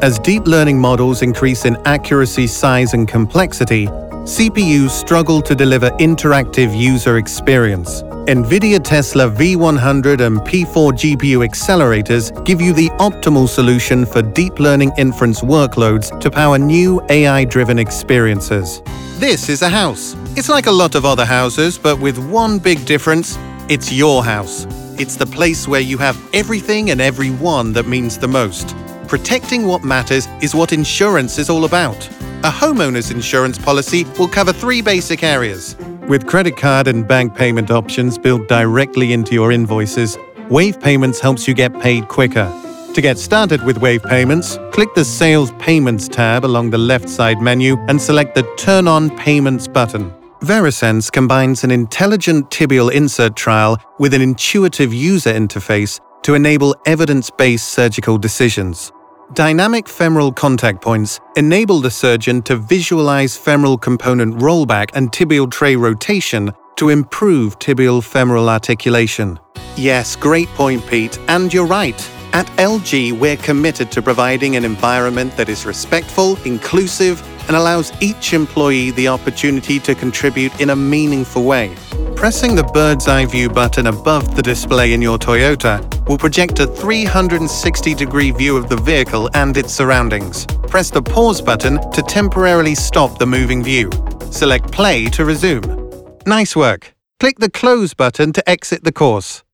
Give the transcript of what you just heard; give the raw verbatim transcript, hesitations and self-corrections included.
As deep learning models increase in accuracy, size, and complexity, C P Us struggle to deliver interactive user experience. NVIDIA Tesla V one hundred and P four G P U accelerators give you the optimal solution for deep learning inference workloads to power new A I-driven experiences. This is a house. It's like a lot of other houses, but with one big difference: it's your house. It's the place where you have everything and everyone that means the most. Protecting what matters is what insurance is all about. A homeowner's insurance policy will cover three basic areas. With credit card and bank payment options built directly into your invoices, Wave Payments helps you get paid quicker. To get started with Wave Payments, click the Sales Payments tab along the left side menu and select the Turn on Payments button. Verisense combines an intelligent tibial insert trial with an intuitive user interface to enable evidence-based surgical decisions. Dynamic femoral contact points enable the surgeon to visualize femoral component rollback and tibial tray rotation to improve tibial femoral articulation. Yes, great point, Pete, and you're right. At L G, we're committed to providing an environment that is respectful, inclusive, and allows each employee the opportunity to contribute in a meaningful way. Pressing the bird's eye view button above the display in your Toyota will project a three hundred sixty degree view of the vehicle and its surroundings. Press the pause button to temporarily stop the moving view. Select play to resume. Nice work. Click the close button to exit the course.